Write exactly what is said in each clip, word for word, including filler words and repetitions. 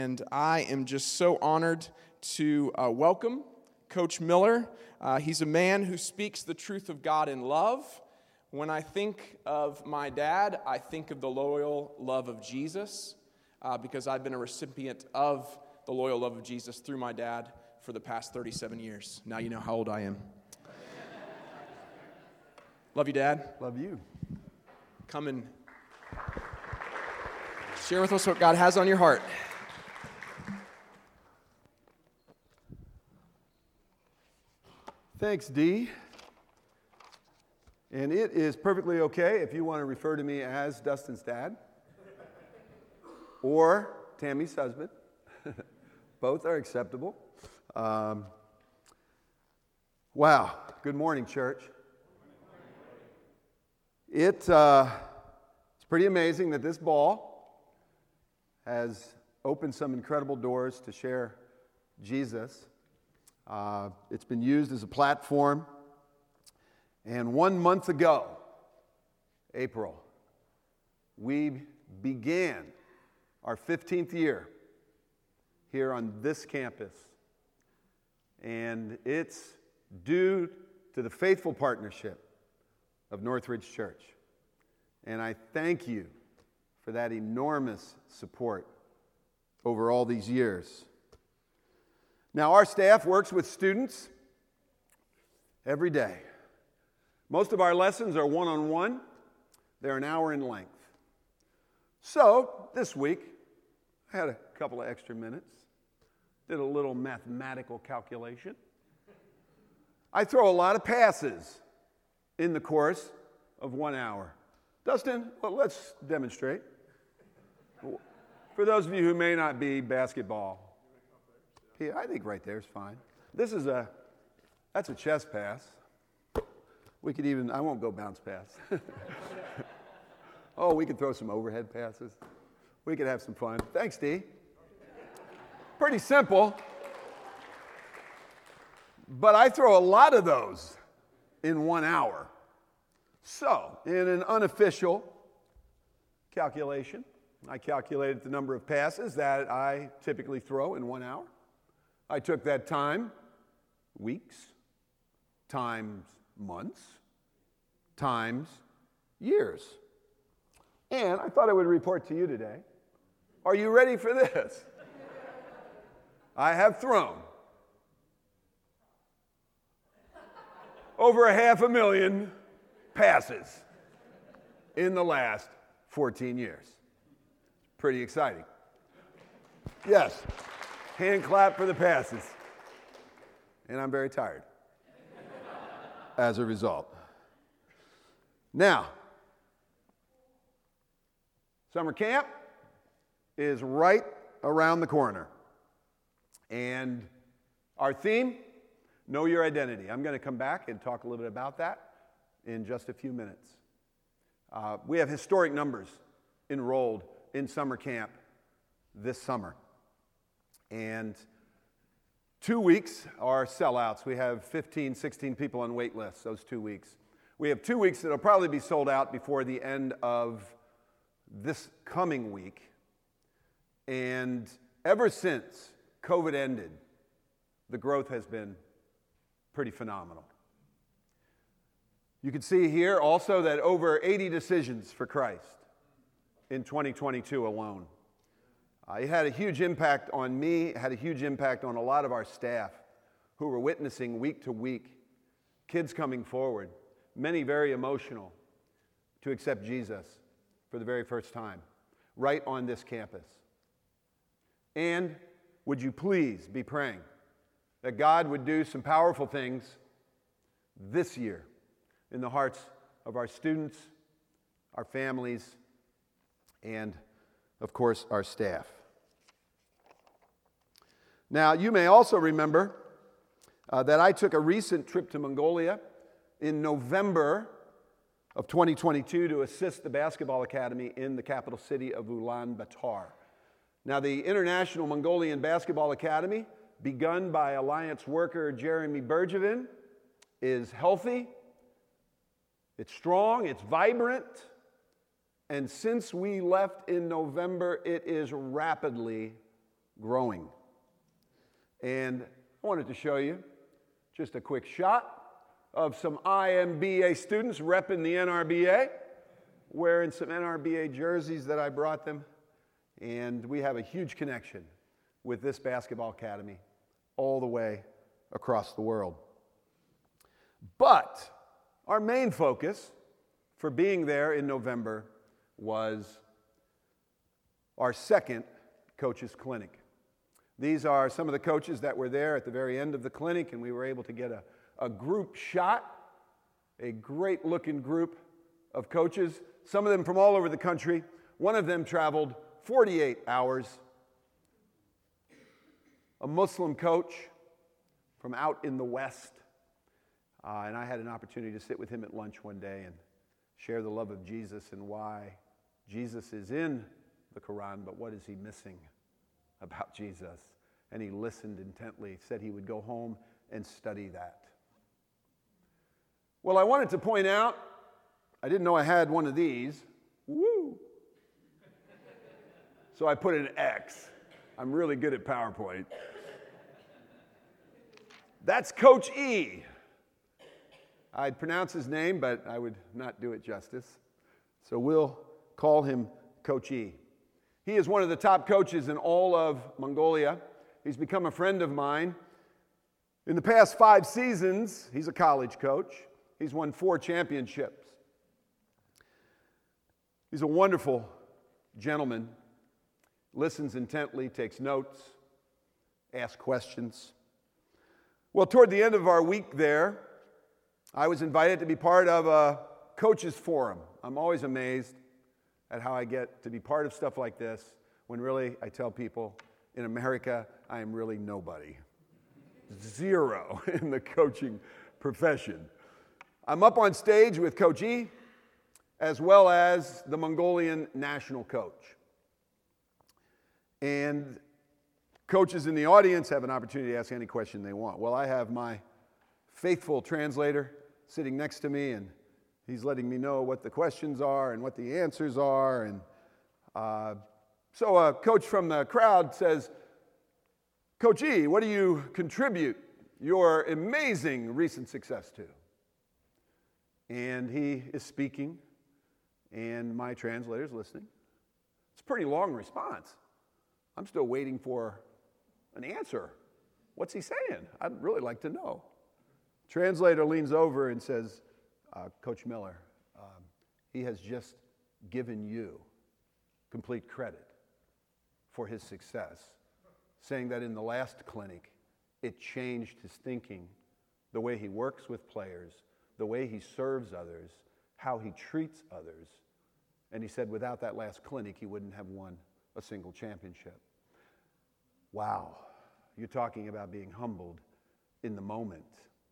And I am just so honored to uh, welcome Coach Miller. Uh, he's a man who speaks the truth of God in love. When I think of my dad, I think of the loyal love of Jesus, uh, because I've been a recipient of the loyal love of Jesus through my dad for the past thirty-seven years. Now you know how old I am. Love you, Dad. Love you. Come and share with us what God has on your heart. Thanks, Dee. And it is perfectly okay if you want to refer to me as Dustin's dad or Tammy's husband. Both are acceptable. Um, wow. Good morning, church. It, uh, it's pretty amazing that this ball has opened some incredible doors to share Jesus. Uh, it's been used as a platform. And one month ago, April, we began our fifteenth year here on this campus. And it's due to the faithful partnership of Northridge Church. And I thank you for that enormous support over all these years. Now, our staff works with students every day. Most of our lessons are one-on-one. They're an hour in length. So, this week, I had a couple of extra minutes, did a little mathematical calculation. I throw a lot of passes in the course of one hour. Dustin, well, let's demonstrate. For those of you who may not be basketball, yeah, I think right there is fine. This is a, that's a chest pass. We could even, I won't go bounce pass. Oh, we could throw some overhead passes. We could have some fun. Thanks, Dee. Pretty simple. But I throw a lot of those in one hour. So, in an unofficial calculation, I calculated the number of passes that I typically throw in one hour. I took that time, weeks, times months, times years. And I thought I would report to you today. Are you ready for this? I have thrown over a half a million passes in the last fourteen years. Pretty exciting. Yes. Hand clap for the passes. And I'm very tired as a result. Now, summer camp is right around the corner. And our theme, Know Your Identity. I'm going to come back and talk a little bit about that in just a few minutes. Uh, we have historic numbers enrolled in summer camp this summer. And two weeks are sellouts. We have fifteen, sixteen people on wait lists those two weeks. We have two weeks that will probably be sold out before the end of this coming week. And ever since COVID ended, the growth has been pretty phenomenal. You can see here also that over eighty decisions for Christ in twenty twenty-two alone. Uh, it had a huge impact on me, it had a huge impact on a lot of our staff who were witnessing week to week, kids coming forward, many very emotional to accept Jesus for the very first time, right on this campus. And would you please be praying that God would do some powerful things this year in the hearts of our students, our families, and of course, our staff. Now, you may also remember uh, that I took a recent trip to Mongolia in November of twenty twenty-two to assist the basketball academy in the capital city of Ulaanbaatar. Now, the International Mongolian Basketball Academy, begun by Alliance worker Jeremy Bergevin, is healthy, it's strong, it's vibrant, and since we left in November, it is rapidly growing. And I wanted to show you just a quick shot of some I M B A students repping the N R B A, wearing some N R B A jerseys that I brought them. And we have a huge connection with this basketball academy all the way across the world. But our main focus for being there in November was our second coaches clinic. These are some of the coaches that were there at the very end of the clinic, and we were able to get a, a group shot, a great looking group of coaches, some of them from all over the country. One of them traveled forty-eight hours. A Muslim coach from out in the West. Uh, and I had an opportunity to sit with him at lunch one day and share the love of Jesus and why Jesus is in the Quran, but what is he missing about Jesus? And he listened intently, said he would go home and study that. Well, I wanted to point out, I didn't know I had one of these. Woo! So I put an X. I'm really good at PowerPoint. That's Coach E. I'd pronounce his name, but I would not do it justice. So we'll call him Coach E. He is one of the top coaches in all of Mongolia. He's become a friend of mine. In the past five seasons, he's a college coach. He's won four championships. He's a wonderful gentleman, listens intently, takes notes, asks questions. Well, toward the end of our week there, I was invited to be part of a coaches forum. I'm always amazed at how I get to be part of stuff like this when really I tell people in America I am really nobody. Zero in the coaching profession. I'm up on stage with Coach E as well as the Mongolian national coach. And coaches in the audience have an opportunity to ask any question they want. Well, I have my faithful translator sitting next to me, and he's letting me know what the questions are and what the answers are. And uh, so a coach from the crowd says, Coach E, what do you contribute your amazing recent success to? And he is speaking, and my translator's listening. It's a pretty long response. I'm still waiting for an answer. What's he saying? I'd really like to know. Translator leans over and says, uh, Coach Miller, um, he has just given you complete credit for his success, saying that in the last clinic, it changed his thinking, the way he works with players, the way he serves others, how he treats others. And he said without that last clinic, he wouldn't have won a single championship. Wow, you're talking about being humbled in the moment.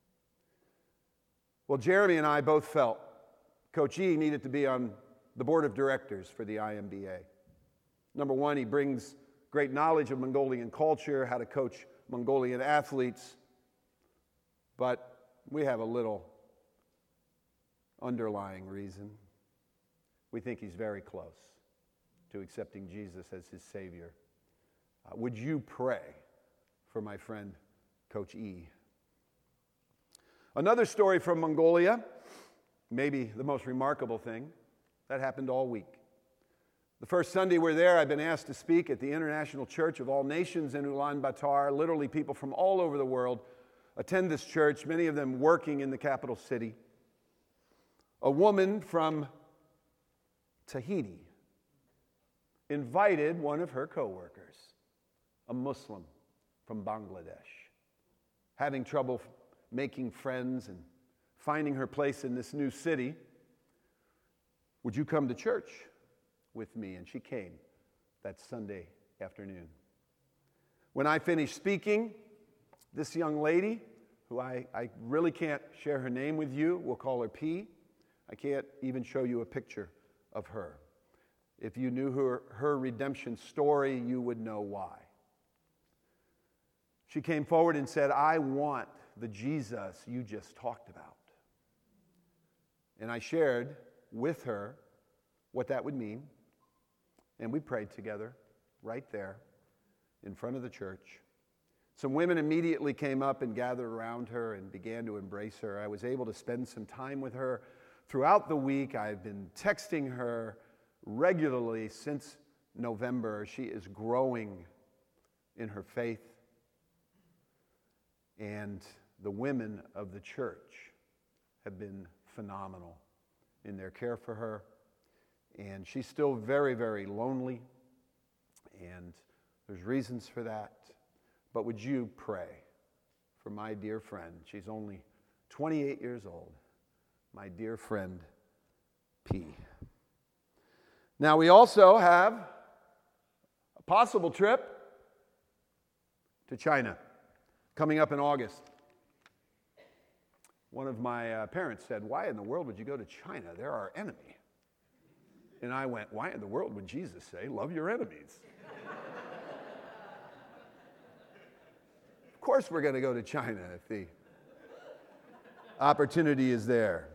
Well, Jeremy and I both felt Coach E needed to be on the board of directors for the I M B A. Number one, he brings great knowledge of Mongolian culture, how to coach Mongolian athletes, but we have a little underlying reason. We think he's very close to accepting Jesus as his Savior. Uh, would you pray for my friend, Coach E? Another story from Mongolia, maybe the most remarkable thing, that happened all week. The first Sunday we're there, I've been asked to speak at the International Church of All Nations in Ulaanbaatar. Literally people from all over the world attend this church, many of them working in the capital city. A woman from Tahiti invited one of her coworkers, a Muslim from Bangladesh, having trouble making friends and finding her place in this new city. Would you come to church with me? And she came that Sunday afternoon. When I finished speaking, this young lady, who I, I really can't share her name with you, we'll call her P. I can't even show you a picture of her. If you knew her, her redemption story, you would know why. She came forward and said, I want the Jesus you just talked about. And I shared with her what that would mean. And we prayed together right there. in front of the church. Some women immediately came up and gathered around her and began to embrace her. I was able to spend some time with her throughout the week. I've been texting her regularly since November. She is growing in her faith. And the women of the church have been phenomenal in their care for her. And she's still very, very lonely. And there's reasons for that. But would you pray for my dear friend? She's only twenty-eight years old. My dear friend, P. Now, we also have a possible trip to China coming up in August. One of my uh, parents said, "Why in the world would you go to China? They're our enemy." And I went, "Why in the world would Jesus say, love your enemies?" Of course we're going to go to China if the opportunity is there.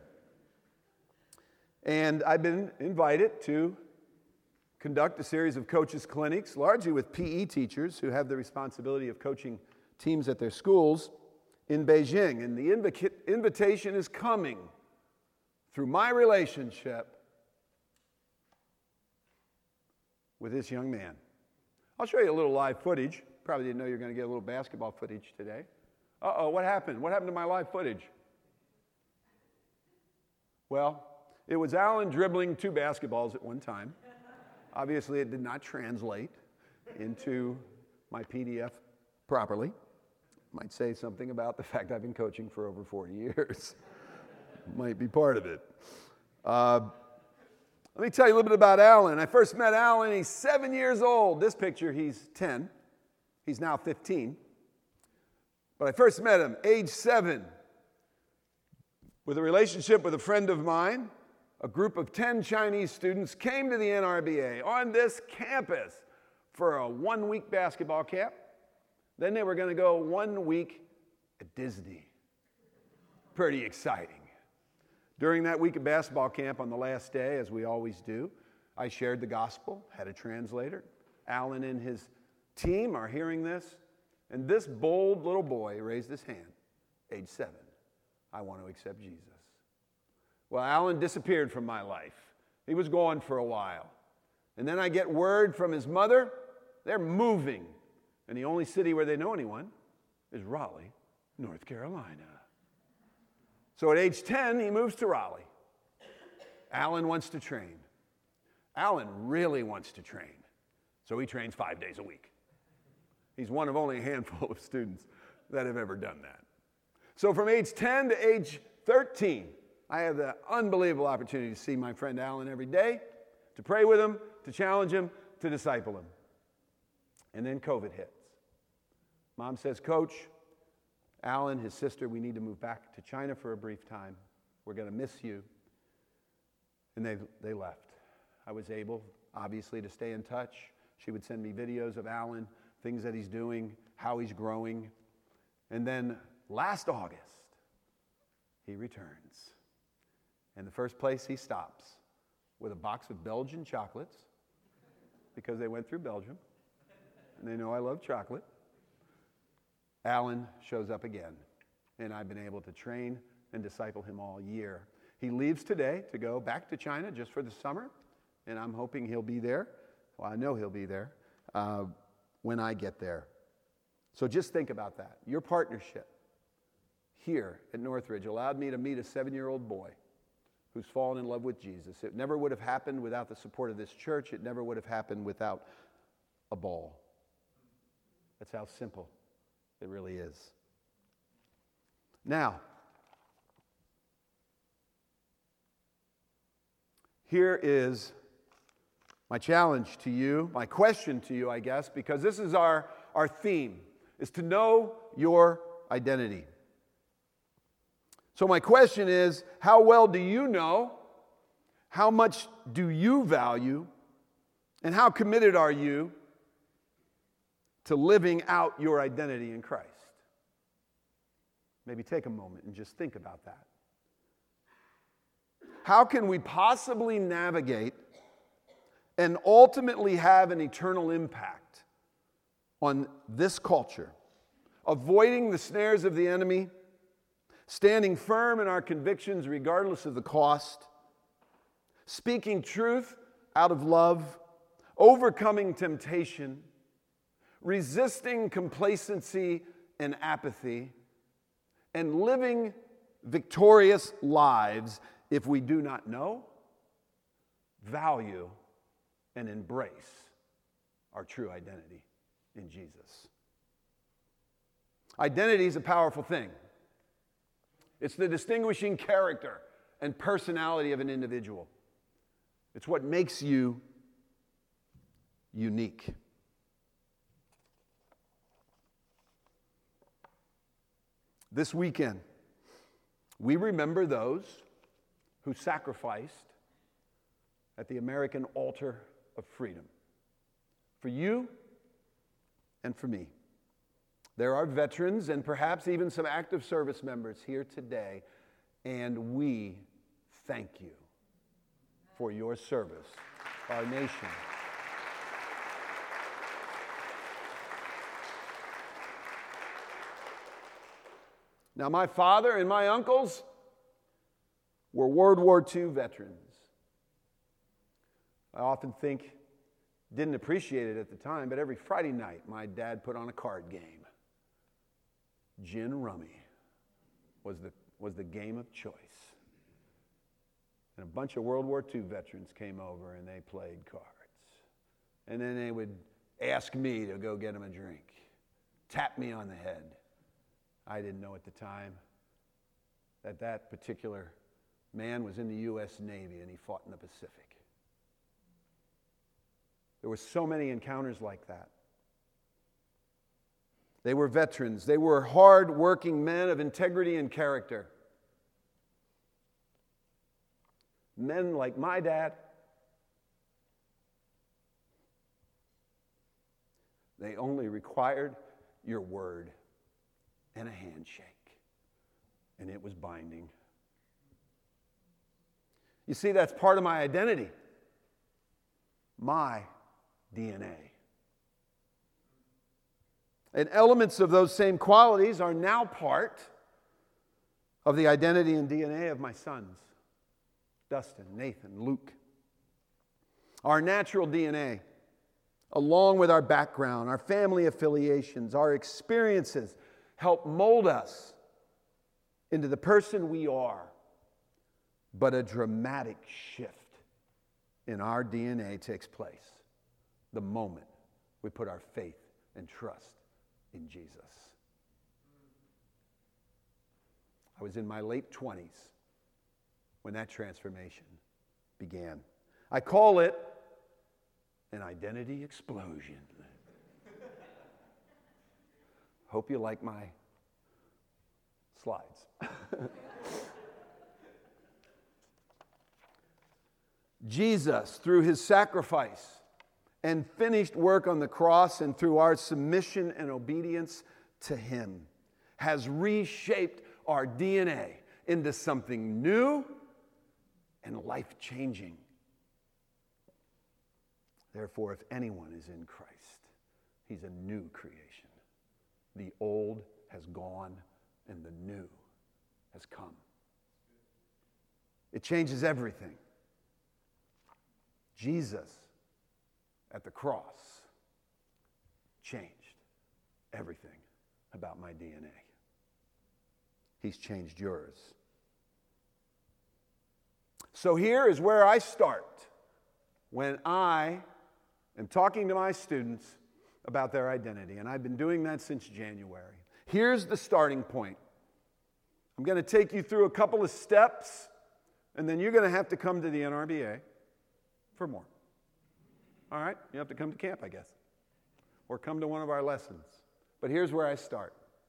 And I've been invited to conduct a series of coaches clinics, largely with P E teachers who have the responsibility of coaching teams at their schools in Beijing. And the inv- invitation is coming through my relationship with this young man. I'll show you a little live footage. Probably didn't know you were going to get a little basketball footage today. Uh-oh, what happened? What happened to my live footage? Well, it was Alan dribbling two basketballs at one time. Obviously, it did not translate into my P D F properly. Might say something about the fact I've been coaching for over forty years. Might be part of it. Uh, let me tell you a little bit about Alan. I first met Alan, he's seven years old. This picture, he's ten. He's now fifteen. But I first met him, age seven, with a relationship with a friend of mine. A group of ten Chinese students came to the N R B A on this campus for a one-week basketball camp. Then they were going to go one week at Disney. Pretty exciting. During that week of basketball camp, on the last day, as we always do, I shared the gospel, had a translator. Alan and his team are hearing this, and this bold little boy raised his hand, age seven. I want to accept Jesus. Well, Alan disappeared from my life. He was gone for a while. And then I get word from his mother, they're moving. And the only city where they know anyone is Raleigh, North Carolina. So at age ten, he moves to Raleigh. Alan wants to train. Alan really wants to train. So he trains five days a week. He's one of only a handful of students that have ever done that. So from age ten to age thirteen, I have the unbelievable opportunity to see my friend Alan every day, to pray with him, to challenge him, to disciple him. And then COVID hits. Mom says, "Coach, Alan, his sister, we need to move back to China for a brief time. We're going to miss you." And they, they left. I was able, obviously, to stay in touch. She would send me videos of Alan, things that he's doing, how he's growing. And then last August, he returns. And the first place he stops with a box of Belgian chocolates, because they went through Belgium, and they know I love chocolate. Alan shows up again, and I've been able to train and disciple him all year. He leaves today to go back to China just for the summer, and I'm hoping he'll be there. Well, I know he'll be there uh, when I get there. So just think about that. Your partnership here at Northridge allowed me to meet a seven-year-old boy who's fallen in love with Jesus. It never would have happened without the support of this church. It never would have happened without a ball. That's how simple it really is. Now, here is my challenge to you, my question to you, I guess, because this is our, our theme, is to know your identity. So my question is, how well do you know? How much do you value? And how committed are you to living out your identity in Christ? Maybe take a moment and just think about that. How can we possibly navigate and ultimately have an eternal impact on this culture, avoiding the snares of the enemy, standing firm in our convictions regardless of the cost, speaking truth out of love, overcoming temptation, resisting complacency and apathy, and living victorious lives if we do not know, value, and embrace our true identity in Jesus. Identity is a powerful thing. It's the distinguishing character and personality of an individual. It's what makes you unique. This weekend, we remember those who sacrificed at the American altar of freedom. For you and for me. There are veterans and perhaps even some active service members here today, and we thank you for your service, our nation. Now, my father and my uncles were World War Two veterans. I often think, didn't appreciate it at the time, but every Friday night, my dad put on a card game. Gin Rummy was the, was the game of choice. And a bunch of World War Two veterans came over and they played cards. And then they would ask me to go get them a drink, tap me on the head. I didn't know at the time that that particular man was in the U S Navy and he fought in the Pacific. There were so many encounters like that. They were veterans. They were hard-working men of integrity and character. Men like my dad. They only required your word and a handshake, and it was binding. You see, that's part of my identity, my D N A. And elements of those same qualities are now part of the identity and D N A of my sons, Dustin, Nathan, Luke. Our natural D N A, along with our background, our family affiliations, our experiences, help mold us into the person we are. But a dramatic shift in our D N A takes place the moment we put our faith and trust in Jesus. I was in my late twenties when that transformation began. I call it an identity explosion. Hope you like my slides. Jesus, through his sacrifice and finished work on the cross and through our submission and obedience to him, has reshaped our D N A into something new and life-changing. Therefore, if anyone is in Christ, he's a new creation. The old has gone and the new has come. It changes everything. Jesus at the cross changed everything about my D N A. He's changed yours. So here is where I start when I am talking to my students about their identity, and I've been doing that since January. Here's the starting point. I'm going to take you through a couple of steps, and then you're going to have to come to the N R B A for more. All right? You have to come to camp, I guess, or come to one of our lessons. But here's where I start.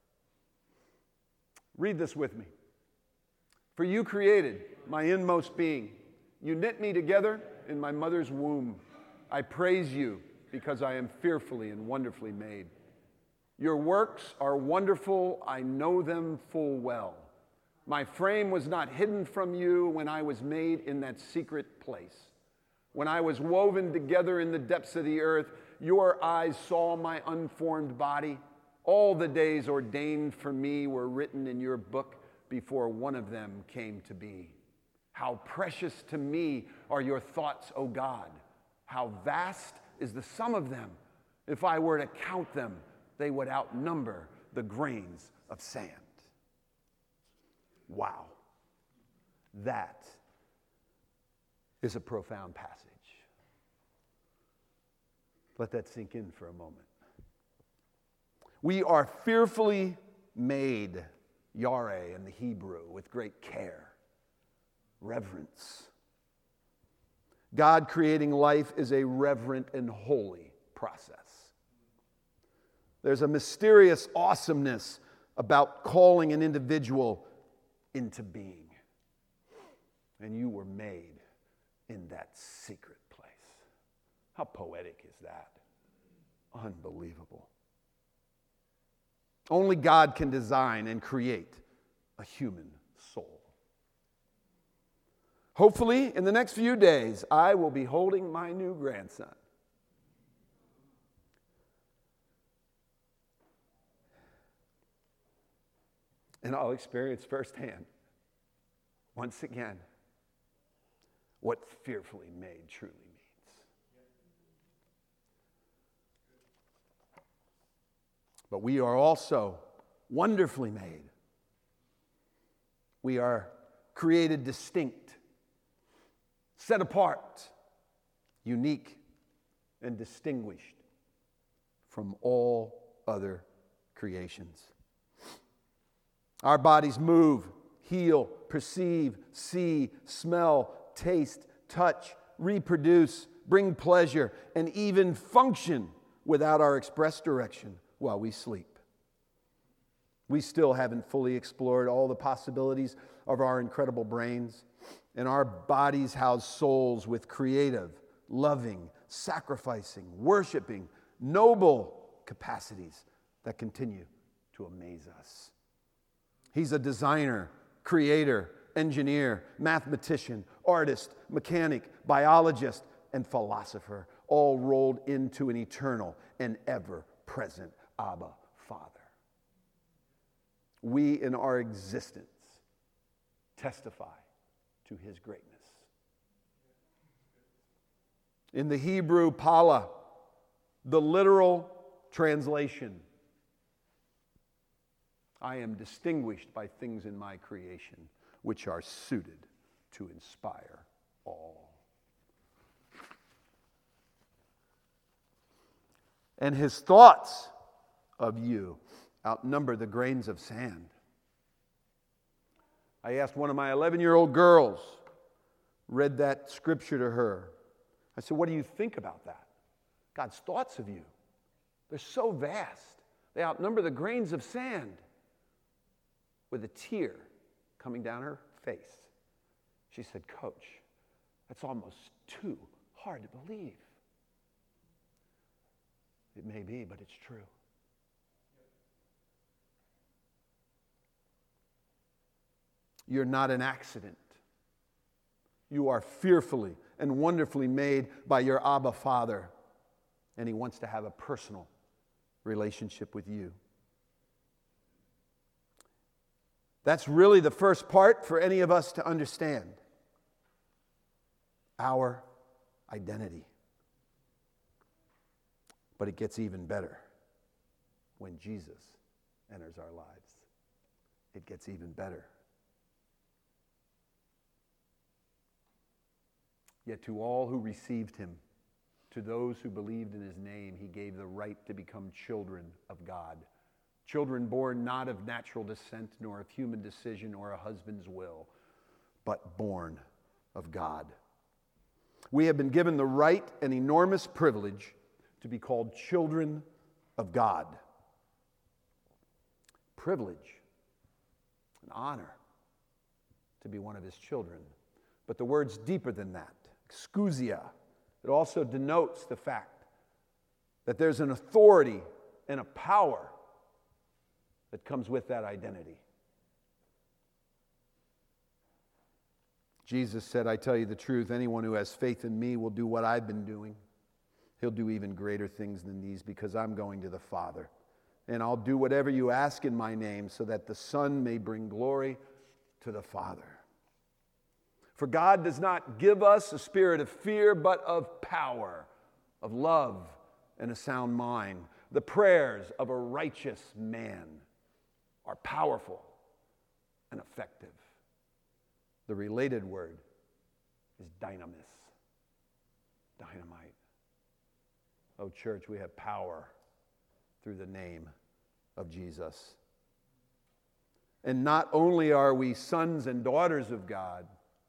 Read this with me. For you created my inmost being. You knit me together in my mother's womb. I praise you because I am fearfully and wonderfully made. Your works are wonderful. I know them full well. My frame was not hidden from you when I was made in that secret place. When I was woven together in the depths of the earth, your eyes saw my unformed body. All the days ordained for me were written in your book before one of them came to be. How precious to me are your thoughts, O God. How vast is the sum of them. If I were to count them, they would outnumber the grains of sand. Wow. That is a profound passage. Let that sink in for a moment. We are fearfully made, yareh in the Hebrew, with great care, reverence. God creating life is a reverent and holy process. There's a mysterious awesomeness about calling an individual into being. And you were made in that secret place. How poetic is that? Unbelievable. Only God can design and create a human soul. Hopefully, in the next few days, I will be holding my new grandson. And I'll experience firsthand, once again, what fearfully made truly means. But we are also wonderfully made. We are created distinct, set apart, unique, and distinguished from all other creations. Our bodies move, heal, perceive, see, smell, taste, touch, reproduce, bring pleasure, and even function without our express direction while we sleep. We still haven't fully explored all the possibilities of our incredible brains, and our bodies house souls with creative, loving, sacrificing, worshiping, noble capacities that continue to amaze us. He's a designer, creator, engineer, mathematician, artist, mechanic, biologist, and philosopher, all rolled into an eternal and ever-present Abba Father. We in our existence testify to his greatness. In the Hebrew, pala, the literal translation, I am distinguished by things in my creation which are suited to inspire all. And his thoughts of you outnumber the grains of sand. I asked one of my eleven-year-old girls, read that scripture to her. I said, what do you think about that? God's thoughts of you. They're so vast. They outnumber the grains of sand. With a tear coming down her face, she said, Coach, that's almost too hard to believe. It may be, but it's true. You're not an accident. You are fearfully and wonderfully made by your Abba Father, and he wants to have a personal relationship with you. That's really the first part for any of us to understand. Our identity. But it gets even better when Jesus enters our lives. It gets even better. Yet to all who received him, to those who believed in his name, he gave the right to become children of God. Children born not of natural descent, nor of human decision, or a husband's will, but born of God. We have been given the right and enormous privilege to be called children of God. Privilege, an honor to be one of his children. But the word's deeper than that. Exousia. It also denotes the fact that there's an authority and a power that comes with that identity. Jesus said, I tell you the truth, anyone who has faith in me will do what I've been doing. He'll do even greater things than these because I'm going to the Father. And I'll do whatever you ask in my name so that the Son may bring glory to the Father. For God does not give us a spirit of fear, but of power, of love, and a sound mind. The prayers of a righteous man are powerful and effective. The related word is dynamis, dynamite. Oh, church, we have power through the name of Jesus. And not only are we sons and daughters of God,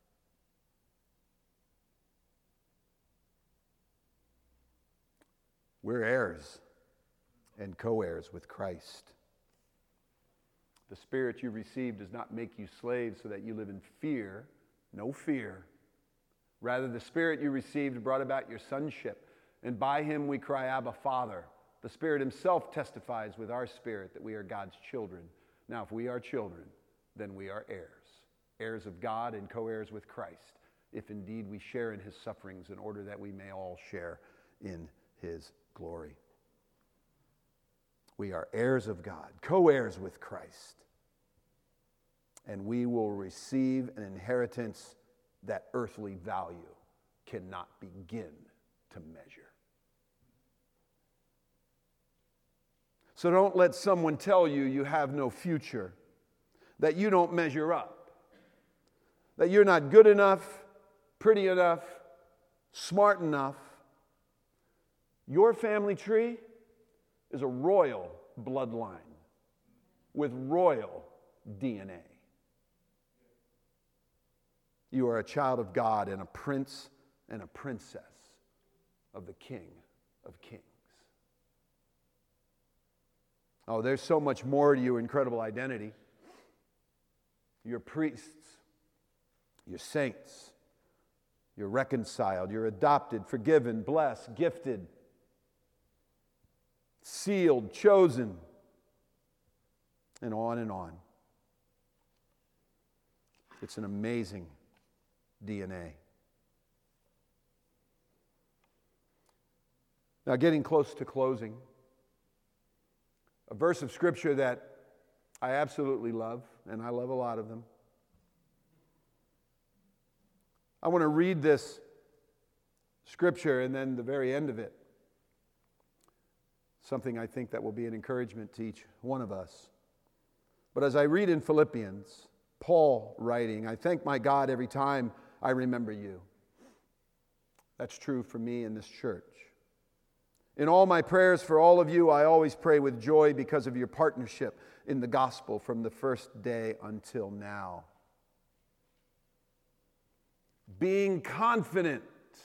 we're heirs and co-heirs with Christ. The Spirit you received does not make you slaves so that you live in fear, no fear. Rather, the Spirit you received brought about your sonship, and by him we cry, Abba, Father. The Spirit himself testifies with our spirit that we are God's children. Now, if we are children, then we are heirs, heirs of God and co-heirs with Christ, if indeed we share in his sufferings in order that we may all share in his glory. We are heirs of God, co-heirs with Christ, and we will receive an inheritance that earthly value cannot begin to measure. So don't let someone tell you you have no future, that you don't measure up, that you're not good enough, pretty enough, smart enough. Your family tree is a royal bloodline with royal D N A. You are a child of God and a prince and a princess of the King of Kings. Oh, there's so much more to your incredible identity. You're priests, you're saints, you're reconciled, you're adopted, forgiven, blessed, gifted, sealed, chosen, and on and on. It's an amazing D N A. Now, getting close to closing, a verse of Scripture that I absolutely love, and I love a lot of them. I want to read this Scripture and then the very end of it. Something I think that will be an encouragement to each one of us. But as I read in Philippians, Paul writing, I thank my God every time I remember you. That's true for me in this church. In all my prayers for all of you, I always pray with joy because of your partnership in the gospel from the first day until now. Being confident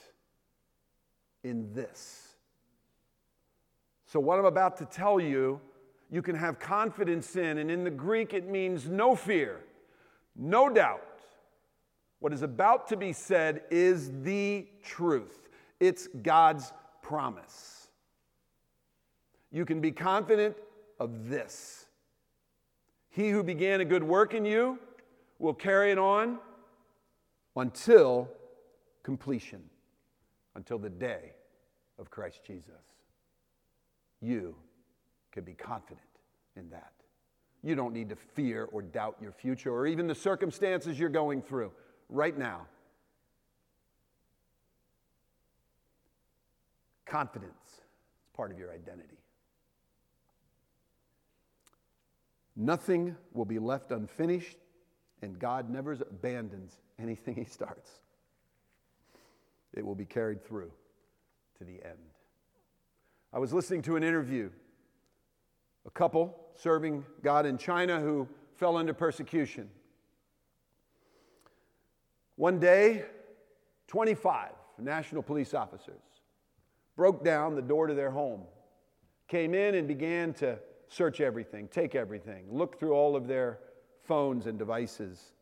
in this. So what I'm about to tell you, you can have confidence in, and in the Greek it means no fear, no doubt. What is about to be said is the truth. It's God's promise. You can be confident of this. He who began a good work in you will carry it on until completion, until the day of Christ Jesus. You can be confident in that. You don't need to fear or doubt your future or even the circumstances you're going through right now. Confidence is part of your identity. Nothing will be left unfinished, and God never abandons anything he starts. It will be carried through to the end. I was listening to an interview, a couple serving God in China who fell under persecution. One day, twenty-five national police officers broke down the door to their home, came in and began to search everything, take everything, look through all of their phones and devices.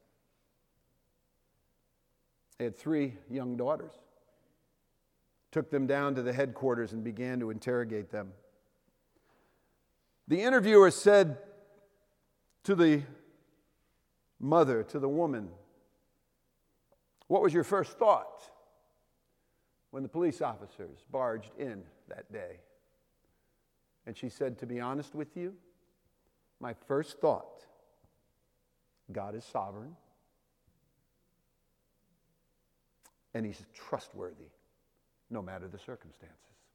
They had three young daughters. Took them down to the headquarters and began to interrogate them. The interviewer said to the mother, to the woman, "What was your first thought when the police officers barged in that day. And she said, to be honest with you, my first thought, God is sovereign, and he's trustworthy, no matter the circumstances.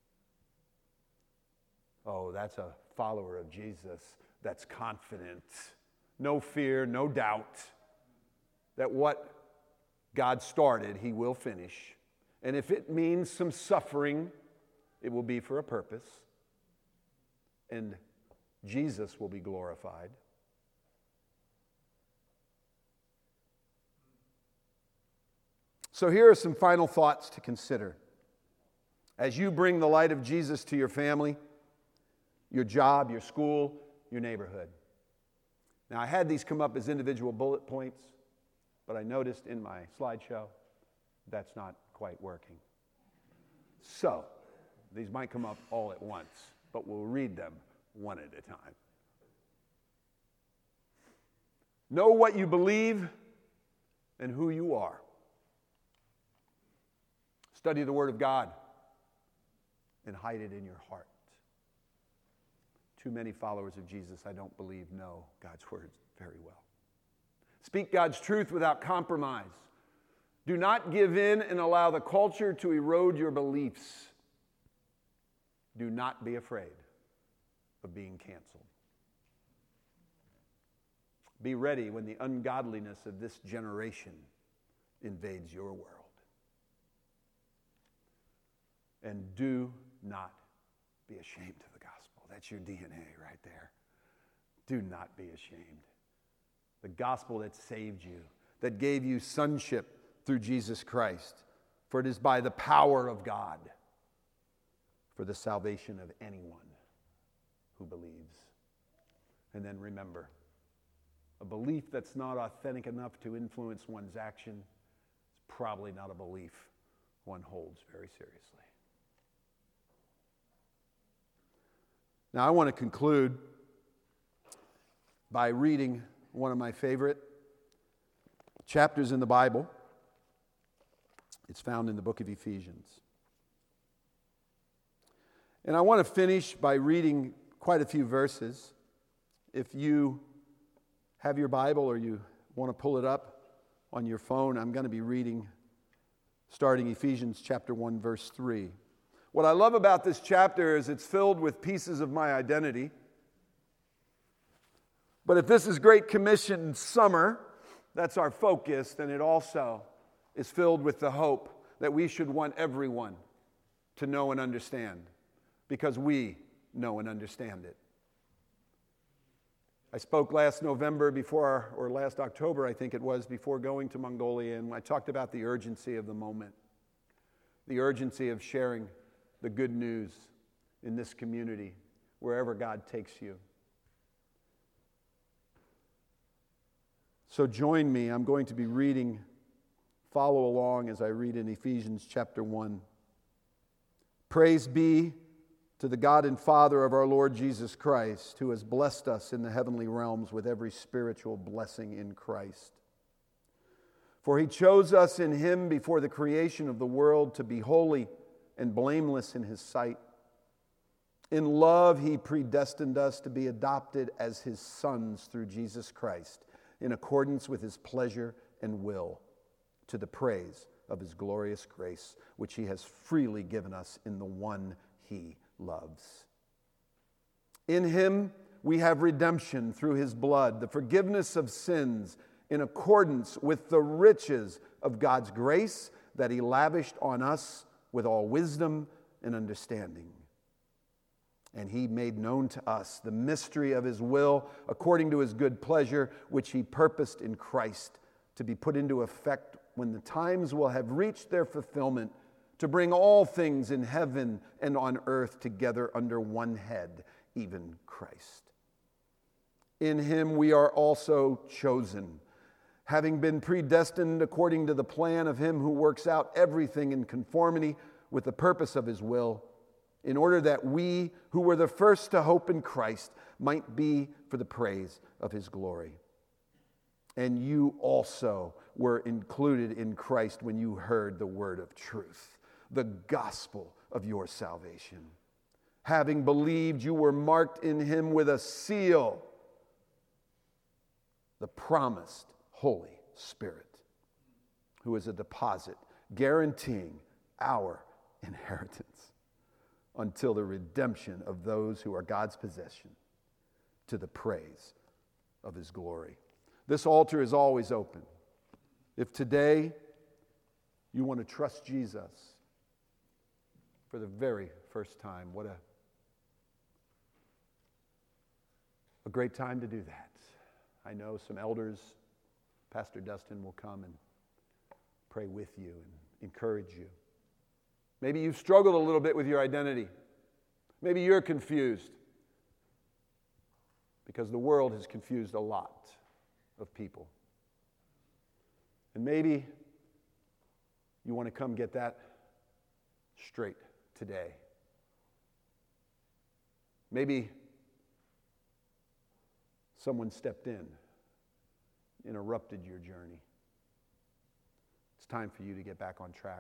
Oh, that's a follower of Jesus that's confident. No fear, no doubt that what God started, he will finish. And if it means some suffering, it will be for a purpose. And Jesus will be glorified. So here are some final thoughts to consider. As you bring the light of Jesus to your family, your job, your school, your neighborhood. Now, I had these come up as individual bullet points, but I noticed in my slideshow that's not quite working. So, these might come up all at once, but we'll read them one at a time. Know what you believe and who you are. Study the Word of God and hide it in your heart. Too many followers of Jesus, I don't believe, know God's Word very well. Speak God's truth without compromise. Do not give in and allow the culture to erode your beliefs. Do not be afraid of being canceled. Be ready when the ungodliness of this generation invades your world. And do not be ashamed of the gospel. That's your D N A right there. Do not be ashamed. The gospel that saved you, that gave you sonship through Jesus Christ. For it is by the power of God for the salvation of anyone who believes. And then remember, a belief that's not authentic enough to influence one's action is probably not a belief one holds very seriously. Now, I want to conclude by reading one of my favorite chapters in the Bible. It's found in the book of Ephesians. And I want to finish by reading quite a few verses. If you have your Bible or you want to pull it up on your phone, I'm going to be reading starting Ephesians chapter one, verse three. What I love about this chapter is it's filled with pieces of my identity. But if this is Great Commission summer, that's our focus, then it also is filled with the hope that we should want everyone to know and understand, because we know and understand it. I spoke last November before, or last October, I think it was, before going to Mongolia, and I talked about the urgency of the moment, the urgency of sharing the good news in this community, wherever God takes you. So join me. I'm going to be reading, follow along as I read in Ephesians chapter one. Praise be to the God and Father of our Lord Jesus Christ, who has blessed us in the heavenly realms with every spiritual blessing in Christ. For he chose us in him before the creation of the world to be holy and blameless in his sight. In love, he predestined us to be adopted as his sons through Jesus Christ, in accordance with his pleasure and will, to the praise of his glorious grace, which he has freely given us in the one he loves. In him we have redemption through his blood, the forgiveness of sins, in accordance with the riches of God's grace that he lavished on us with all wisdom and understanding. And he made known to us the mystery of his will, according to his good pleasure, which he purposed in Christ to be put into effect when the times will have reached their fulfillment, to bring all things in heaven and on earth together under one head, even Christ. In him we are also chosen, having been predestined according to the plan of him who works out everything in conformity with the purpose of his will, in order that we, who were the first to hope in Christ, might be for the praise of his glory. And you also were included in Christ when you heard the word of truth, the gospel of your salvation. Having believed, you were marked in him with a seal, the promised Holy Spirit, who is a deposit guaranteeing our inheritance until the redemption of those who are God's possession, to the praise of his glory. This altar is always open. If today you want to trust Jesus for the very first time, what a, a great time to do that. I know some elders, Pastor Dustin will come and pray with you and encourage you. Maybe you've struggled a little bit with your identity. Maybe you're confused because the world has confused a lot of people. And maybe you want to come get that straight today. Maybe someone stepped in, interrupted your journey. It's time for you to get back on track.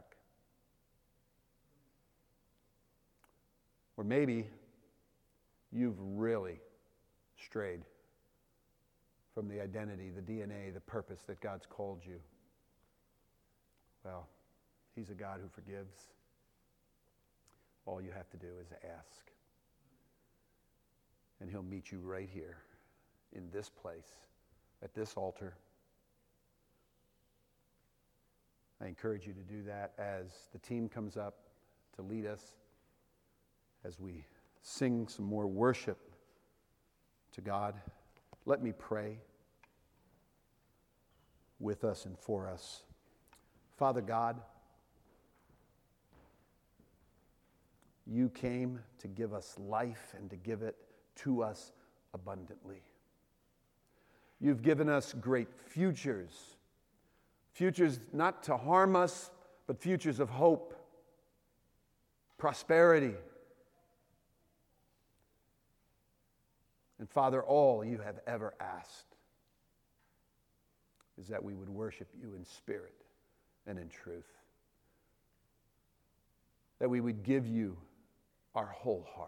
Or maybe you've really strayed from the identity, the D N A, the purpose that God's called you. Well, he's a God who forgives. All you have to do is ask. And he'll meet you right here in this place, at this altar. I encourage you to do that as the team comes up to lead us, as we sing some more worship to God. Let me pray with us and for us. Father God, you came to give us life and to give it to us abundantly. You've given us great futures, futures not to harm us, but futures of hope, prosperity. And Father, all you have ever asked is that we would worship you in spirit and in truth. That we would give you our whole heart.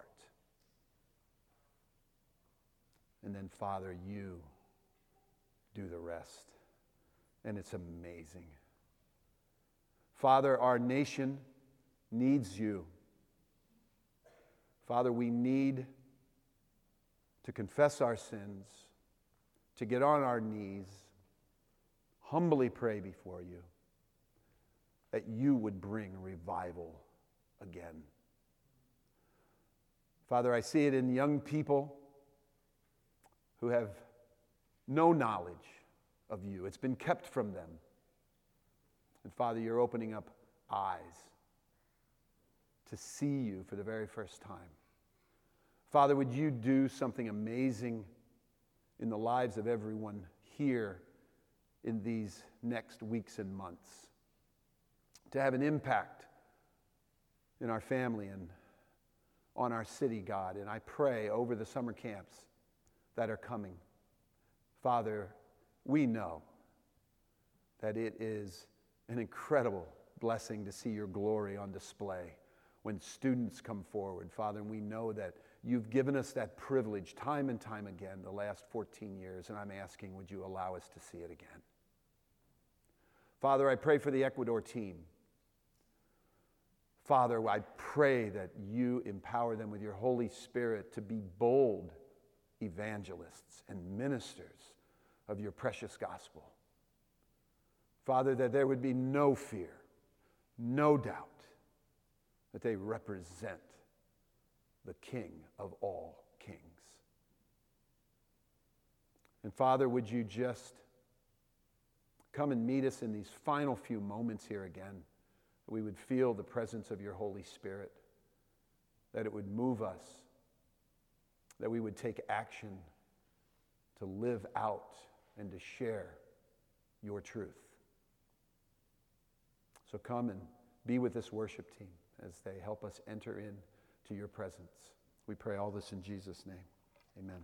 And then, Father, you do the rest. And it's amazing. Father, our nation needs you. Father, we need to confess our sins, to get on our knees, humbly pray before you, that you would bring revival again. Father, I see it in young people who have no knowledge of you. It's been kept from them. And Father, you're opening up eyes to see you for the very first time. Father, would you do something amazing in the lives of everyone here in these next weeks and months, to have an impact in our family and on our city, God. And I pray over the summer camps that are coming. Father, we know that it is an incredible blessing to see your glory on display when students come forward, Father, and we know that you've given us that privilege time and time again the last fourteen years, and I'm asking, would you allow us to see it again? Father, I pray for the Ecuador team. Father, I pray that you empower them with your Holy Spirit to be bold evangelists and ministers of your precious gospel. Father, that there would be no fear, no doubt that they represent the King of all kings. And Father, would you just come and meet us in these final few moments here again, that we would feel the presence of your Holy Spirit, that it would move us, that we would take action to live out and to share your truth. So come and be with this worship team as they help us enter in to your presence. We pray all this in Jesus' name. Amen.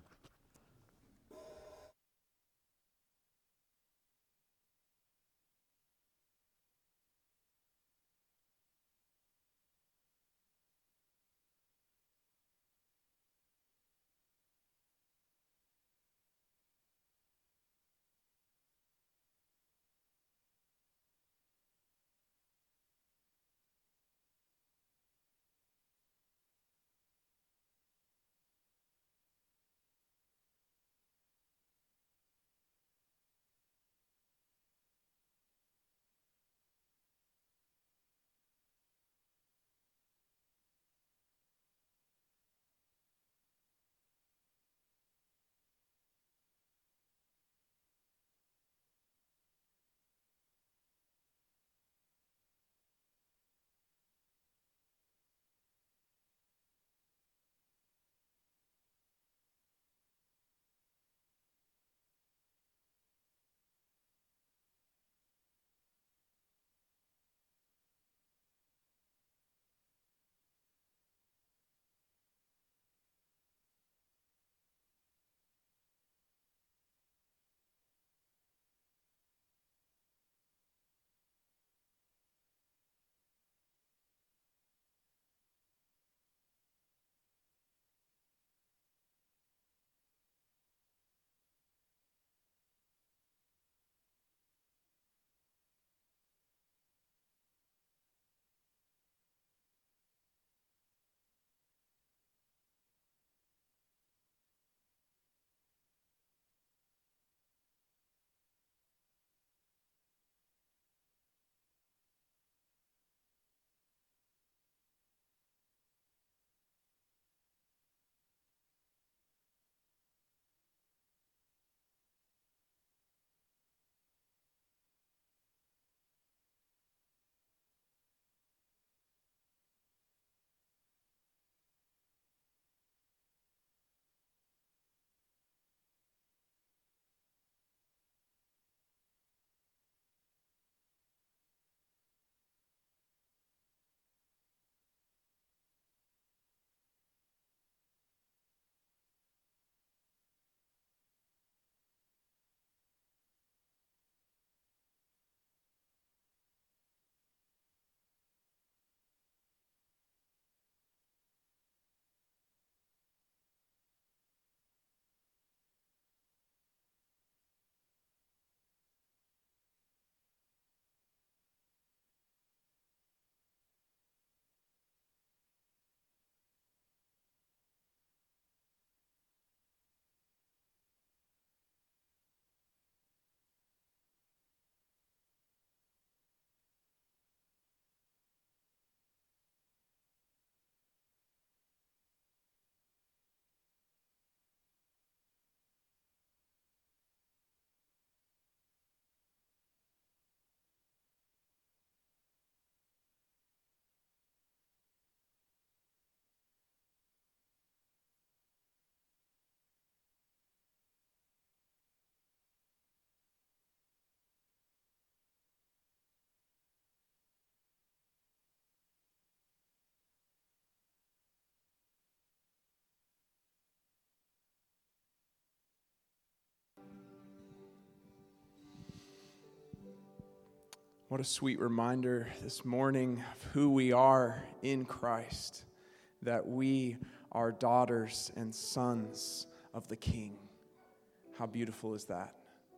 What a sweet reminder this morning of who we are in Christ, that we are daughters and sons of the King. How beautiful is that?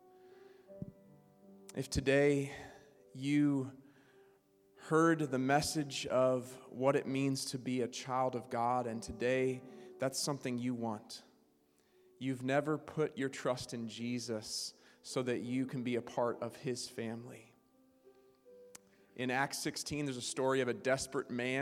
If today you heard the message of what it means to be a child of God, and today that's something you want, you've never put your trust in Jesus so that you can be a part of his family. In Acts sixteen, there's a story of a desperate man